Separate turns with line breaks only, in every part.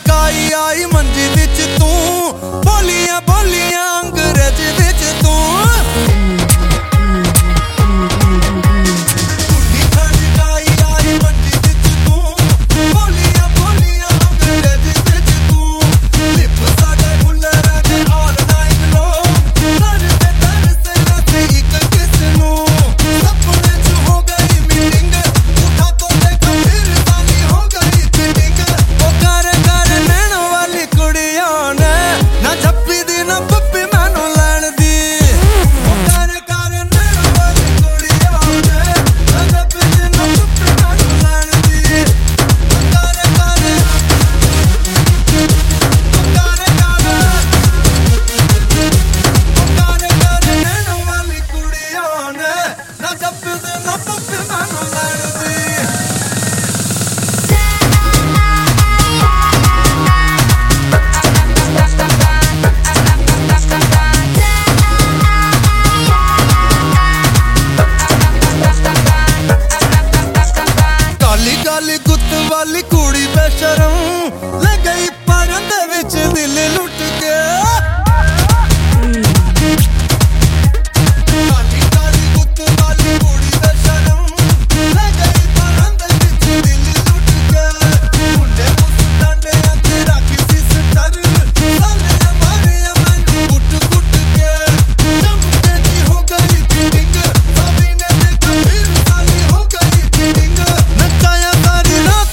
छड़काई आई मंजी विच तू बोलियां बोलियां अंग्रेज विच तू वाली कुड़ी बेशरम ले गई पागल दे विच दिल लुट के काली काली गुत वाली कुड़ी बेशरम ले गई पागल दे विच दिल लुट के मुंडे मुस डांडे ते राखी सिस्टर साले हमारे मन गुट गुट के चमके दी हो गई फीलिंग सभी ने देखा फिर साली हो गई फीलिंग नचाया सारी रात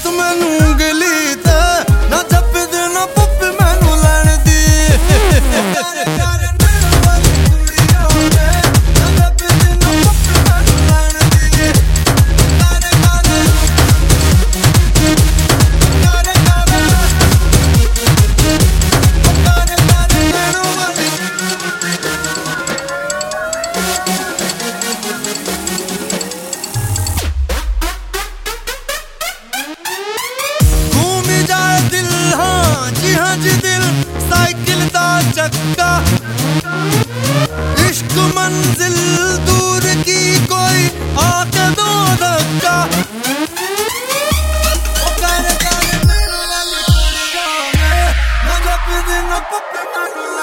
चक्का इश्क मंजिल दूर की कोई आके दो धक्का कर मेरे वाली कुड़ियां ने ना जब दिन पप्पे